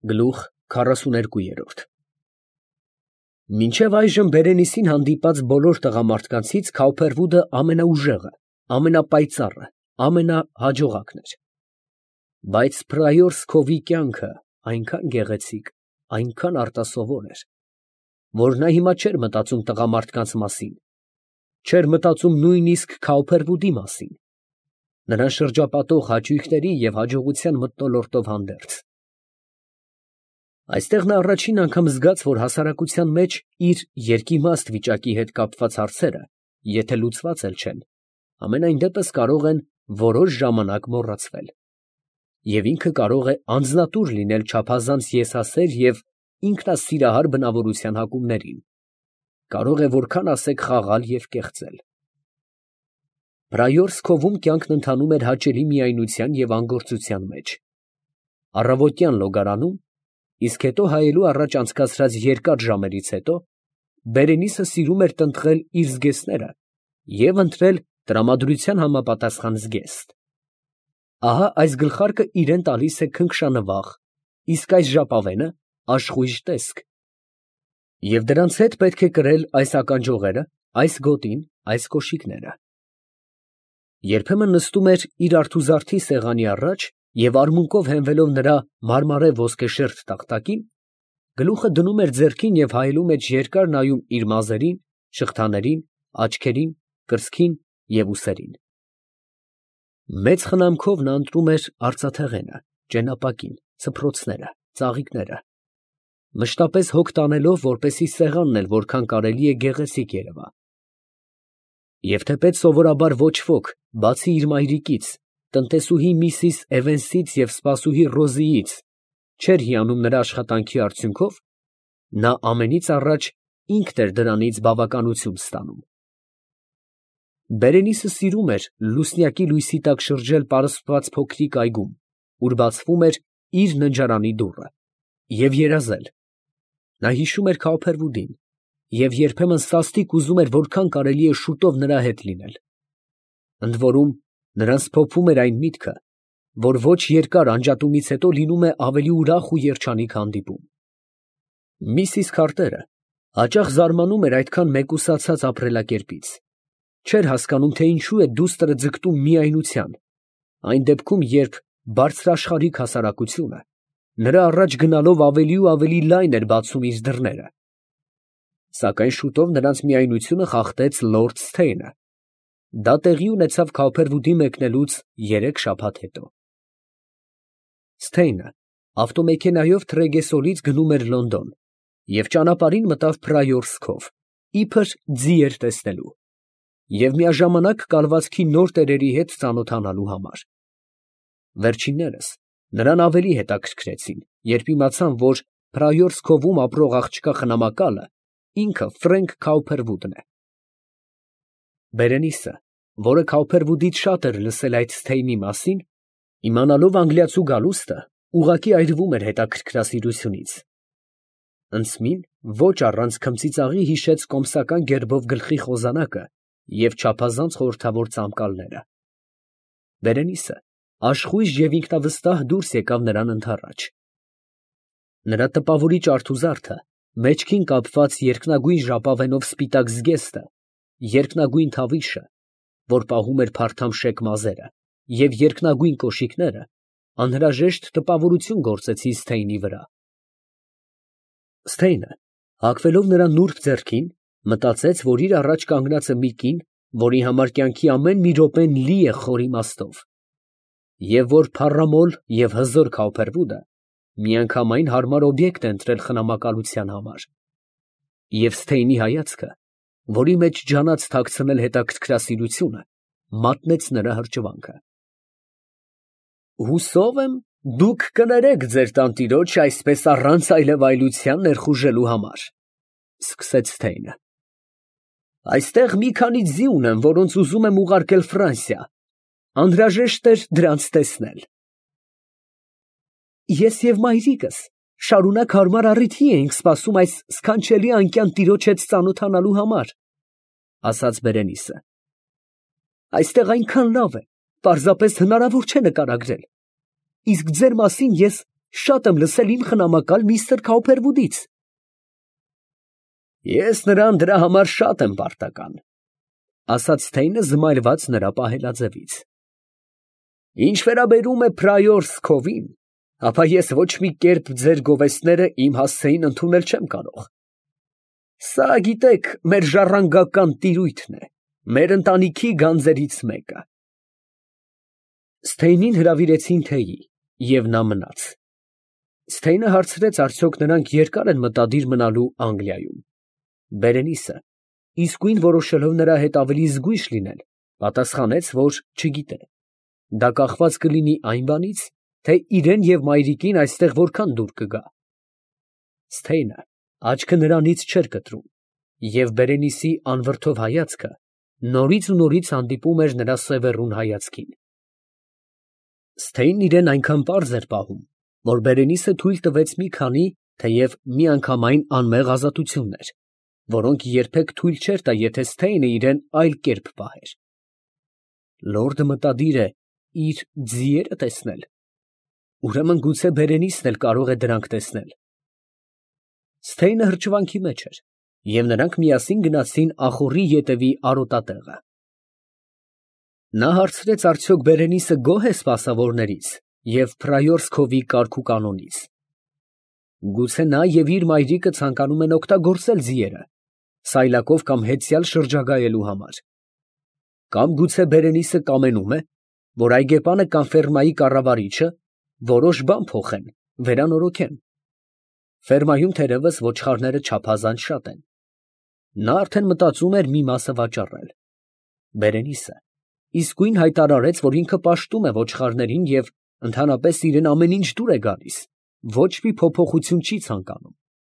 Գլուխ 42 Մինչև այժմ Բերենիսին հանդիպած բոլոր տղամարդկանցից Քաուփերվուդը ամենաուժեղը, ամենապայծառը, ամենահաջողակն էր։ Բայց Պրայորսկովի կյանքը այնքան գեղեցիկ, այնքան արտասովոր էր, որ նա հիմա չէր մտածում տղամարդկանց մասին, չէր մտածում նույնիսկ Քաուփերվուդի մասին, նրան շրջապատող հաճույքների և հաջողության մթնոլորտով հանդերձ։ Այստեղ նա առաջին անգամ զգաց, որ հասարակության մեջ իր երկիմաստ վիճակի հետ կապված հարցերը, եթե լուծված էլ չեն, ամենայն դեպս կարող են որոշ ժամանակ մոռացվել, և ինքը կարող է անձնատուր լինել չափազանց եսասեր և ինքնասիրահար բնավորության հակումներին, կարող է որքան ասեք խաղալ և կեղծել։ Պրայորսկովում կյանքն ընթանում էր հաճելի միայնության և անգործության մեջ։ Առավոտյան լոգարանում, իսկ հետո հայելու առաջ անցկացրած երկար ժամերից հետո, Բերենիսը սիրում էր տնտղել իր զգեստները և ընտրել տրամադրության համապատասխան զգեստ։ Ահա այս գլխարկը իրան տալիս է քնքշանվախ, իսկ այս ժապավենը աշխույժ տեսք, և դրանց հետ պետք է կրել այս ականջողերը, այս գոտին, այս կոշիկները։ Երբեմն նստում էր իր արթուզարդի սեղանի առաջ և արմունկով հենվելով նրա մարմարե ոսկեշերտ տախտակին, գլուխը դնում էր ձեռքին և հայելու մեջ երկար նայում իր մազերին, շղթաներին, աչքերին, կրծքին և ուսերին։ Մեծ խնամքով նա ընտրում էր արծաթեղենը, ճենապակին, ցփրոցները, ծաղիկները, մշտապես հոգ տանելով, որպեսզի սեղանն էլ որքան կարելի է գեղեցիկ երևա։ Եվ թեպետ սովորաբար ոչ ոք, բացի իր մայրիկից, տնտեսուհի Միսիս Էվենսից և սպասուհի Ռոզիից, չէր հիանում նրա աշխատանքի արդյունքով, նա ամենից առաջ ինքն էր դրանից բավականություն ստանում։ Բերենիսը սիրում էր լուսնյակի լույսի տակ շրջել պարսպված փոքրիկ այգում, ուր բացվում էր իր ննջարանի դուռը, և երազել։ Նա հիշում էր Քաուփերվուդին և երբեմն սաստիկ ուզում էր որքան կարելի է շուտով նրա հետ լինել։ Ընդ որում, նրան սփոփում էր այն միտքը, որ ոչ երկար անջատումից հետո լինում է ավելի ուրախ ու երջանիկ հանդիպում։ Միսիս Քարտերը հաճախ զարմանում էր այդքան մեկուսացած ապրելակերպից, չէր հասկանում, թե ինչու է դուստրը ձգտում միայնության, այն դեպքում, երբ բարձրաշխարհիկ հասարակությունը նրա առաջ գնալով ավելի ու ավելի լայն էր բացում իր դռները։ Սակայն շուտով նրանց միայնությունը խախտեց լորդ Սթեյնը։ Դա տեղի ունեցավ Քաուփերվուդի մեկնելուց 3 շաբաթ հետո։ Սթեյնը ավտոմեքենայով Թրեգեսոլից գնում էր Լոնդոն և ճանապարհին մտավ Պրայորսկով, իբր ձիեր տեսնելու և միաժամանակ կալվածքի նոր տերերի հետ ծանոթանալու համար։ Վերջիններս նրան ավելի հետաքրքրեցին, երբ իմացան, որ Պրայորսկովում ապրող աղջկա խնամակալը ինքը Ֆրենք Քաուփերվուդն է։ Բերենիսը, որը Քաուփերվուդից շատ էր լսել այդ Սթեյնի մասին, իմանալով անգլիացու գալուստը, ուղղակի այրվում էր հետաքրքրասիրությունից։ Ընծմին ոչ առանց քմծիծաղի հիշեց կոմսական գերբով գլխի խոզանակը և չափազանց խորհրդավոր ծամկալները։ Բերենիսը աշխույժ և ինքնավստահ դուրս եկավ նրան ընդառաջ։ Նրա տպավորիչ արթուզարդը, մեջքին կապված երկնագույն ժապավենով սպիտակ զգեստը, երկնագույն թավիշը, որ պահում էր փարթամ շեկ մազերը, և երկնագույն կոշիկները անհրաժեշտ տպավորություն գործեցին Սթեյնի վրա։ Սթեյնը, հագվելով նրա նուրբ ձեռքին, մտածեց, որ իր առաջ կանգնած է մի կին, որի համար կյանքի ամեն մի րոպեն լի է խոր իմաստով, և որ փառամոլ և հզոր Քաուփերվուդը միանգամայն հարմար օբյեկտ է ընտրել խնամակալության համար։ Եվ Սթեյնի հայացքը, որի մեջ ջանաց թաքցնել հետաքրքրասիրությունը, մատնեց նրա հրճվանքը։ «Հուսով եմ, դուք կներեք ձեր տանտիրոջ այսպես առանց այլևայլության ներխուժելու համար», ֊ սկսեց Սթեյնը։ «Այստեղ մի քանի ձի ունեմ, որոնց ուզում եմ ուղարկել Ֆրանսիա. անհրաժեշտ էր դրանց տեսնել»։ «Ես և մայրիկս շարունակ հարմար առիթի էինք սպասում այս սքանչելի անկյան տիրոջ հետ ծանոթանալու համար, ֊ ասաց Բերենիսը։ Այստեղ այնքան լավ է, պարզապես հնարավոր չէ նկարագրել, իսկ ձեր մասին ես Շատ եմ լսել իմ խնամակալ միստր Քաուփերվուդից։ Ես նրան դրա համար շատ եմ պարտական, ասաց Սթեյնը զմայլված նրա պահելաձևից։ Ինչ վերաբերում է Պրայորսկովին, ապա ես ոչ մի կերպ ձեր գովեստները իմ հասցեին ընդունել չեմ կարող։ Սա, գիտեք, մեր ժառանգական տիրույթն է, մեր ընտանիքի գանձերից մեկը։ Սթեյնին հրավիրեցին թեյի, և նա մնաց։ Սթեյնը հարցրեց, արդյոք նրանք երկար են մտադիր մնալու Անգլիայում։ Բերենիսը, իսկույն որոշելով նրա հետ ավելի զգույշ լինել, պատասխանեց, որ չգիտե։ Դա կախված կլինի այն բանից, թե իրեն և մայրիկին այստեղ որքան դուր կգա։ Սթեյնը աչքը նրանից չէր կտրում, և Բերենիսի անվրդով հայացքը նորից ու նորից հանդիպում էր նրա սևեռուն հայացքին։ Սթեյնն իրեն այնքան պարզ էր պահում, որ Բերենիսը թույլ տվեց մի քանի, թեև միանգամայն անմեղ ազատություններ, որոնք երբեք թույլ չէր տա, եթե Սթեյնը իրեն այլ կերպ պահեր։ Լորդը մտադիր է իր ձիերը տեսնել, ուրեմն գուցե Բերենիսն էլ կարող է դրանք տեսնել։ Սթեյնը հրճվանքի մեջ էր, և նրանք միասին գնացին ախոռի ետևի արոտատեղը։ Նա հարցրեց, արդյոք Բերենիսը գոհ է սպասավորներից և Պրայորսկովի կարգուկանոնից։ Գուցե նա և իր մայրիկը ցանկանում են օգտագործել ձիերը, սայլակով կամ հեծյալ շրջագայելու համար։ Կամ գուցե Բերենիսը կամենում է, որ այգեպանը կամ ֆերմայի կառավարիչը որոշ բան փոխեն, վերանորոգեն։ Ֆերմայում թերևս ոչխարները չափազանց շատ են։ Նա արդեն մտածում էր մի մասը վաճառել։ Բերենիսը իսկույն հայտարարեց, որ ինքը պաշտում է ոչխարներին և ընդհանրապես իրեն ամեն ինչ դուր է գալիս, ոչ մի փոփոխություն չի ցանկանում։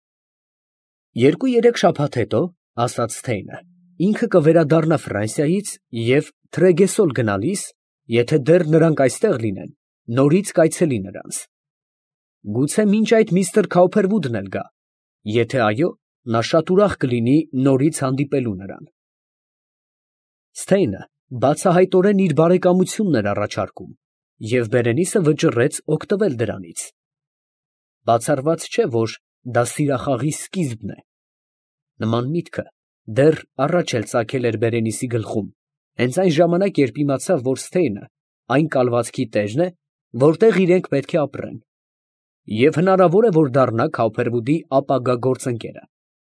2-3 շաբաթ հետո, ասաց Սթեյնը, ինքը կվերադառնա Ֆրանսիայից և Թրեգեսոլ գնալիս, եթե դեռ նրանք այստեղ լինեն, նորից կայցելի նրանց։ Գուցե մինչ այդ միստր Քաուփերվուդն էլ գա, եթե այո, նա շատ ուրախ կլինի նորից հանդիպելու նրան։ Սթեյնը բացահայտորեն իր բարեկամությունն էր առաջարկում, և Բերենիսը վճռեց օգտվել դրանից։ Բացառված չէ, որ դա սիրախաղի սկիզբն է։ Նման միտքը դեռ առաջ էլ ծագել էր Բերենիսի գլխում, հենց այն ժամանակ, երբ իմացավ, որ Սթեյնը այն կալվածքի տերն է, որտեղ իրենք պետք է ապրեն, և հնարավոր է, որ դառնա Քաուփերվուդի ապագա գործընկերը։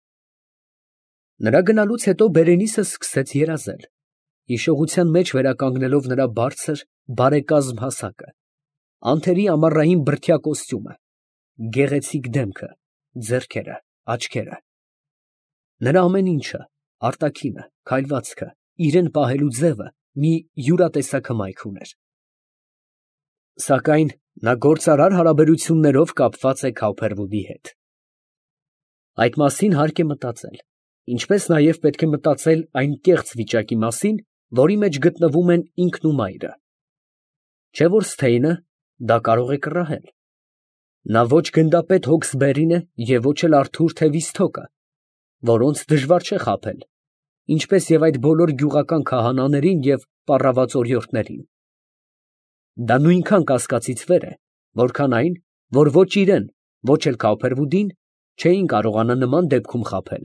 Նրա գնալուց հետո Բերենիսը սկսեց երազել, հիշողության մեջ վերականգնելով նրա բարձր, բարեկազմ հասակը, անթերի ամառային բրդյա կոստյումը, գեղեցիկ դեմքը, ձեռքերը, աչքերը։ Նրա ամեն ինչը, արտաքինը, քայլվածքը, իրեն պահելու ձևը մի յուրատեսակ հմայք ուներ։ Սակայն նա գործարար հարաբերություններով կապված է Քաուփերվուդի հետ։ Այդ մասին հարկ է մտածել, ինչպես նաև պետք է մտածել այն կեղծ վիճակի մասին, որի մեջ գտնվում են ինքն ու մայրը։ Չէ՞ որ Սթեյնը դա կարող է կռահել։ Նա ոչ գնդապետ Հոքսբերին է և ոչ էլ Արթուր Թևիստոկը, որոնց դժվար չէ խաբել, ինչպես և այդ բոլոր գյուղական քահանաներին և պառաված օրիորդներին։ Դա նույնքան կասկածից վեր է, որքան այն, որ ոչ իրեն, ոչ էլ Քաուփերվուդին չէին կարողանա նման դեպքում խաբել։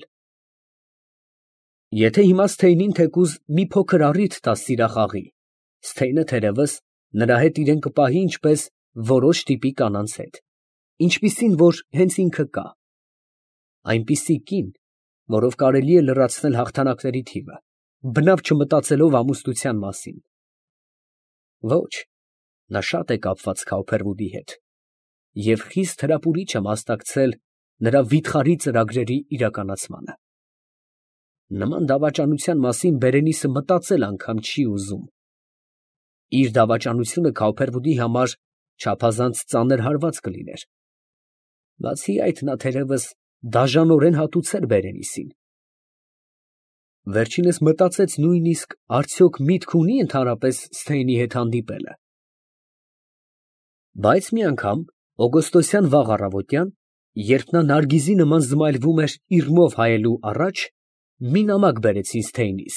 Եթե հիմա Սթեյնին թեկուզ մի փոքր առիթ տա սիրախաղի, Սթեյնը թերևս նրա հետ իրեն կպահի ինչպես որոշ տիպի կանանց հետ, ինչպիսին որ հենց ինքը կա։ Այնպիսի կին, որով կարելի է լրացնել հաղթանակների թիվը, բնավ չմտածելով ամուսնության մասին։ Ոչ, նա շատ է կապված Քաուփերվուդի հետ, և խիստ հրապուրիչ է մասնակցել նրա վիթխարի ծրագրերի իրականացմանը։ Նման դավաճանության մասին Բերենիսը մտածել անգամ չի ուզում։ Իր դավաճանությունը Քաուփերվուդի համար չափազանց ծանր հարված կլիներ։ Բացի այդ, նա թերևս դաժանորեն հատուցեր Բերենիսին։ Վերջինս մտածեց նույնիսկ արդյոք միտք ունի ընդհանրապես Սթեյնի հետ հանդիպելը։ Բայց մի անգամ օգոստոսյան վաղ առավոտյան, երբ նա նարգիզի նման զմայլվում էր իռմով հայելու առաջ, մի նամակ բերեցին Սթեյնից։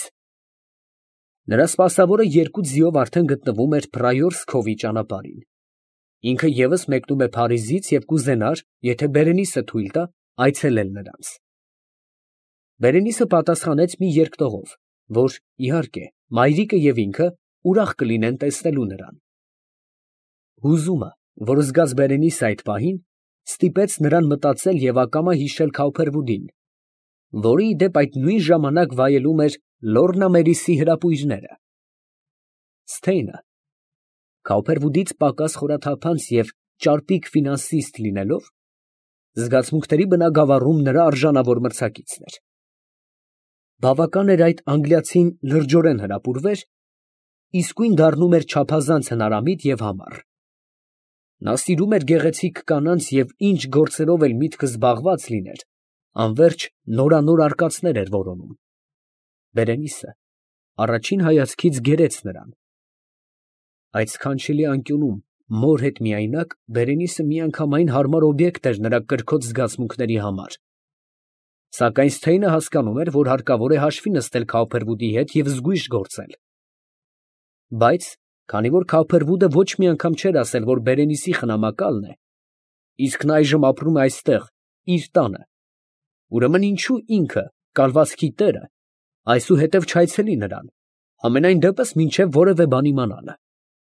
Նրա սպասավորը 2 ձիով արդեն գտնվում էր Պրայորսկովի ճանապարհին։ Ինքը ևս մեկնում է Փարիզից և կուզենար, եթե Բերենիսը թույլ տա, այցելել նրանց։ Բերենիսը պատասխանեց մի երկտողով, որ, իհարկե, մայրիկը և ինքը ուրախ կլինեն տեսնելու նրան։ Հուզումը, որ զգաց Բերենիսը այդ պահին, ստիպեց նրան մտածել և ակամա հիշել Քաուփերվուդին, որը ի դեպ այդ նույն ժամանակ վայելում էր Լոռնա հրապույրները։ Սթեյնը Քաուփերվուդից պակաս խորաթափանց և ճարպիկ ֆինանսիստ լինելով, զգացմունքների բնագավառում նրա արժանավոր մրցակիցն էր։ Բավական էր այդ անգլիացին լրջորեն հրապուրվեր, իսկույն դառնում էր չափազանց հնարամիտ և համառ։ Նա սիրում էր գեղեցիկ կանանց և ինչ գործերով էլ միտքը զբաղված լիներ, անվերջ նորանոր արկածներ էր որոնում։ Բերենիսը առաջին հայացքից գերեց նրան։ Այդ սքանչելի անկյունում մոր հետ միայնակ Բերենիսը միանգամայն հարմար օբյեկտ էր նրա կրքոտ զգացմունքների համար։ Սակայն Սթեյնը հասկանում էր, որ հարկավոր է հաշվի նստել Քաուփերվուդի հետ և զգույշ գործել։ Բայց քանի որ Քաուփերվուդը ոչ մի անգամ չէր ասել, որ Բերենիսի խնամակալն է, իսկ նա այժմ ապրում է այստեղ, իր տանը, ուրեմն ինչու ինքը, կալվածքի տերը, այսուհետև չայցելի նրան, համենայն դեպս մինչև որևէ բան իմանալը։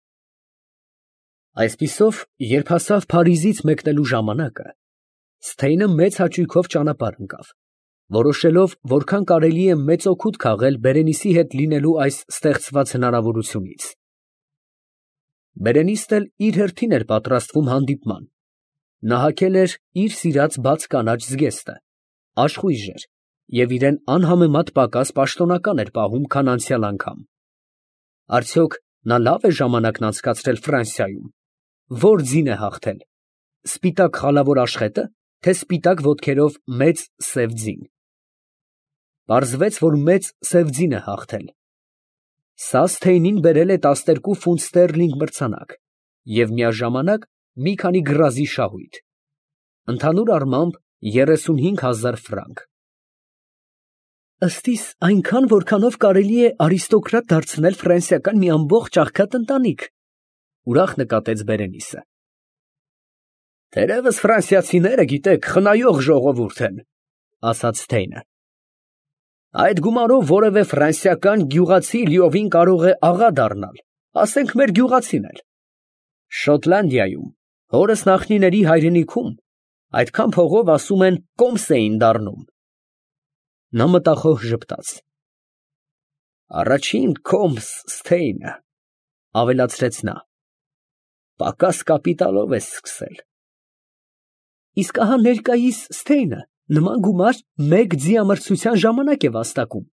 Այսպիսով, երբ հասավ Փարիզից մեկնելու ժամանակը, Սթեյնը մեծ հաճույքով ճանապարհ ընկավ, որոշելով որքան կարելի է մեծ օգուտ քաղել Բերենիսի հետ լինելու այս ստեղծված հնարավորությունից։ Բերենիսն էլ իր հերթին էր պատրաստվում հանդիպման։ Նա հագել էր իր սիրած բաց կանաչ զգեստը, աշխույժ էր և իրեն անհամեմատ պակաս պաշտոնական էր պահում, քան անցյալ անգամ։ Արդյոք նա լավ է ժամանակն անցկացրել Ֆրանսիայում, ո՞ր ձին է հաղթել, սպիտակ խալավոր աշխետը, թե սպիտակ ոտքերով մեծ սև ձին։ Պարզվեց, որ մեծ սև ձին է հաղթել։ Սա Սթեյնին բերել է 12 ֆունտ ստերլինգ մրցանակ և միաժամանակ մի քանի գրազի շահույթ, ընդհանուր առմամբ 35,000 ֆրանկ։ Ըստ իս այնքան, որքանով կարելի է արիստոկրատ դարձնել ֆրանսիական մի ամբողջ աղքատ ընտանիք, ուրախ նկատեց Բերենիսը։ Թերևս ֆրանսիացիները, գիտեք, խնայող ժողովուրդ են, ասաց Սթեյնը։ Այդ գումարով որևէ ֆրանսիական գյուղացի լիովին կարող է աղա դառնալ, ասենք մեր գյուղացին էլ։ Շոտլանդիայում, հորս նախնիների հայրենիքում, այդքան փողով ասում են կոմս էին դառնում։ Նա մտախոհ ժպտաց։ Առաջին կոմս Սթեյնը, ավելացրեց նա, պակաս կապիտալով է սկսել։ Իսկ ահա ներկայիս Սթեյնը նման գումար մեկ ձիամրցության ժամանակ է վաստակում։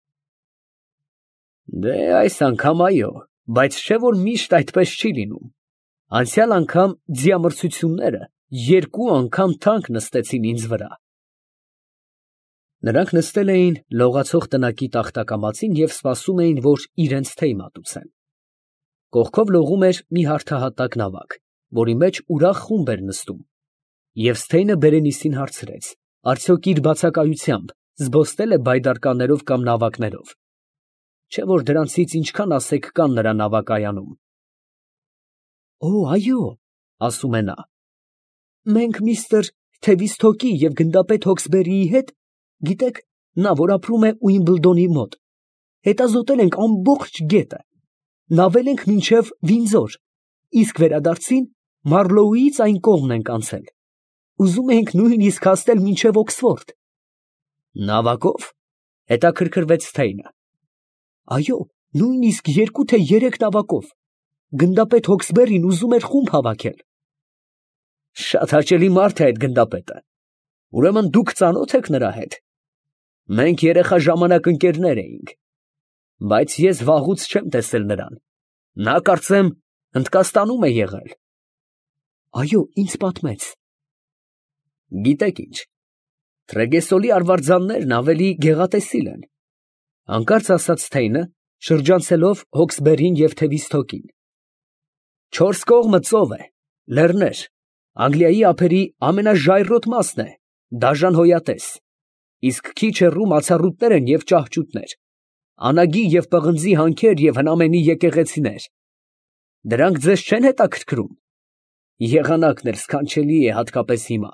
Դե այս անգամ այո, բայց չէ որ միշտ այդպես չի լինում։ Անցյալ անգամ ձիամրցությունները 2 անգամ թանկ նստեցին ինձ վրա։ Նրանք նստել էին լողացող տնակի տախտակամածին և սպասում էին, որ իրենց թեյ մատուցեն։ Կողքով լողում էր մի հարթահատակ նավակ, որի մեջ ուրախ խումբ էր նստում, և Սթեյնը Բերենիսին հարցրեց, արդյոք իր բացակայությամբ զբոսնել է բայդարկաներով կամ նավակներով, չէ որ դրանցից ինչքան ասեք կան նրա նավակայանում։ Օ, այո, ասում է նա, մենք միստր Թևիստոկի և գնդապետ Հոքսբերիի հետ, գիտեք, նա որ ապրում է Ուիմբլդոնի մոտ, հետազոտել ենք ամբողջ գետը, նավել ենք մինչև Վինձոր, իսկ վերադարձին Մարլոուից այն կողմն ենք անցել, ուզում էինք նույնիսկ հասնել մինչև Օքսֆորդ։ Նավակով, հետաքրքրվեց Սթեյնը։ Այո, նույնիսկ 2 թե 3 նավակով, գնդապետ Հոքսբերին ուզում էր խումբ հավաքել։ Շատ հաճելի մարդ է այդ գնդապետը, ուրեմն դուք ծանոթ եք նրա հետ։ Մենք երեխա ժամանակ ընկերներ էինք, բայց ես վաղուց չեմ տեսել նրան, նա կարծեմ Հնդկաստանում է եղել։ Այո, ինձ պատմեց։ Գիտեք ինչ, Թրեգեսոլի արվարձաններն ավելի գեղատեսիլ են, հանկարծ ասաց Սթեյնը, շրջանցելով Հոքսբերին և Թևիստոկին։ 4 կողմը ծով է, լեռներ, Անգլիայի ափերի ամենաժայռոտ մասն է, դաժան հոյատես, իսկ քիչ հեռու մացառուտներ են և ճահճուտներ, անագի և պղնձի հանքեր և հնամենի եկեղեցիներ։ Դրանք ձեզ չեն հետաքրքրում։ Եղանակն էլ սքանչելի է հատկապես հիմա։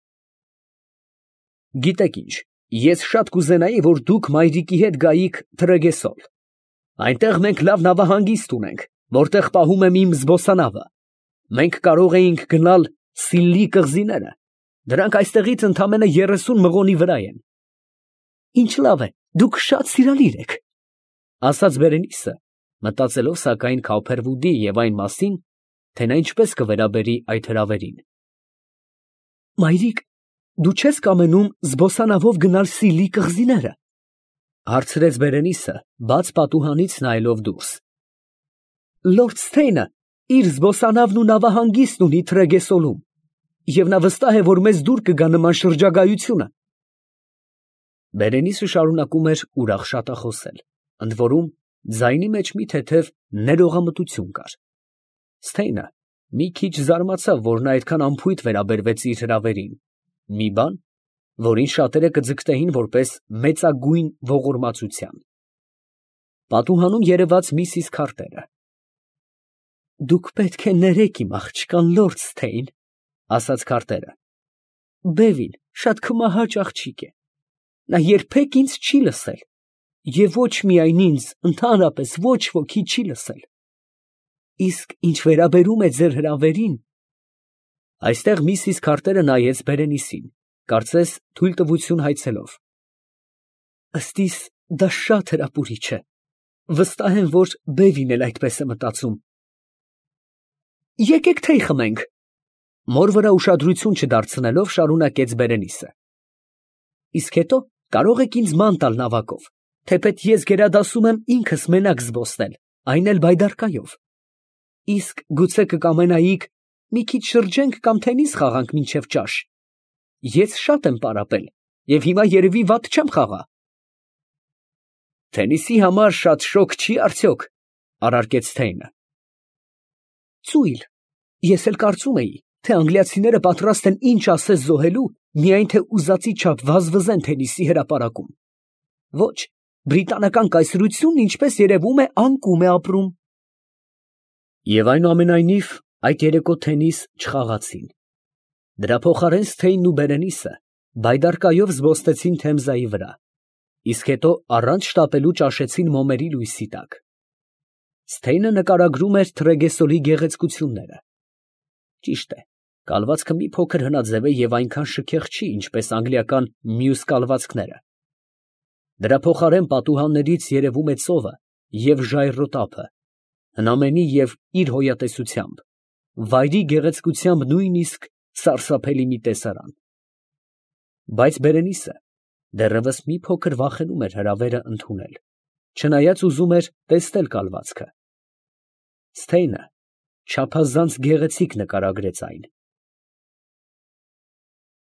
Գիտեք ինչ, ես շատ կուզենայի, որ դուք մայրիկի հետ գայիք Թրեգեսոլ։ Այնտեղ մենք լավ նավահանգիստ ունենք, որտեղ պահում եմ իմ զբոսանավը։ Մենք կարող էինք գնալ Սիլլի կղզիները։ Դրանք այստեղից ընդամենը 30 մղոնի վրա են։ Ինչ լավ է, դուք շատ սիրալիր եք, ասաց Բերենիսը, մտածելով սակայն Քոփերվուդի և այն մասին, թե նա ինչպես կվերաբերի այդ հրավերին։ Մայրիկ, դու չես կամենում զբոսանավով գնալ Սիլլի կղզիները, հարցրեց Բերենիսը, բաց պատուհանից նայելով դուրս։ Լորդ Սթեյնը իր զբոսանավն ու նավահանգիստն ունի Թրեգեսոլում, և նա վստահ է, որ մեզ դուր կգա նման շրջագայությունը։ Բերենիսը շարունակում էր ուրախ շատախոսել, ընդ որում ձայնի մեջ մի թեթև ներողամտություն կար։ Սթեյնը մի քիչ զարմացավ, որ նա այդքան անփույթ վերաբերվեց իր հրավերին, մի բան, որին շատերը կձգտեին որպես մեծագույն ողորմածության։ Պատուհանում երևաց միսիս Քարտերը։ Դուք պետք է ներեք իմ աղջկան, լորդ Սթեյն, ասաց Քարտերը։ Բևին շատ քմահաճ աղջիկ է։ Նա երբեք ինձ չի լսել, և ոչ միայն ինձ, ընդհանրապես ոչ ոքի չի լսել։ Իսկ ինչ վերաբերում է ձեր հրավերին… Այստեղ միսիս Քարտերը նայեց Բերենիսին, կարծես թույլտվություն հայցելով։ Ըստ իս դա շատ հրապուրիչ է։ Վստահ եմ, որ Բևին էլ այդպես է մտածում։ Եկեք թեյ խմենք, մոր վրա ուշադրություն չդարձնելով շարունակեց Բերենիսը։ Իսկ հետո կարող եք ինձ ման տալ նավակով, թեպետ ես գերադասում եմ ինքս մենակ զբոսնել, այն էլ բայդարկայով։ Իսկ գուցե կկամենայիք մի քիչ շրջենք կամ թենիս խաղանք մինչև ճաշ։ Ես շատ եմ պարապել և հիմա երևի վատ չեմ խաղա։ Թենիսի համար շատ շոգ չի արդյոք, առարկեց Սթեյնը։ Ծույլ, ես էլ կարծում էի, թե անգլիացիները պատրաստ են ինչ ասես զոհելու, միայն թե ուզածի չափ վազվզեն թենիսի հրապարակում։ Ոչ, բրիտանական կայսրությունն, ինչպես երևում է, անկում է ապրում։ Եվ այնուամենայնիվ այդ երեկո թենիս չխաղացին։ Դրա փոխարեն Սթեյնն ու Բերենիսը բայդարկայով զբոսնեցին Թեմզայի վրա, իսկ հետո առանց շտապելու ճաշեցին մոմերի լույսի տակ։ Սթեյնը նկարագրում էր Թրեգեսոլի գեղեցկությունները։ Ճիշտ է, կալվածքը մի փոքր հնաձև է և այնքան շքեղ չի, ինչպես անգլիական մյուս կալվածքները։ Դրա փոխարեն պատուհաններից երևում է ծովը և ժայռոտ ափը, հնամենի և իր հոյատեսությամբ, վայրի գեղեցկությամբ նույնիսկ սարսափելի մի տեսարան։ Բայց Բերենիսը դեռևս մի փոքր վախենում էր հրավերը ընդունել, չնայած ուզում էր տեսնել կալվածքը։ Սթեյնը չափազանց գեղեցիկ նկարագրեց այն։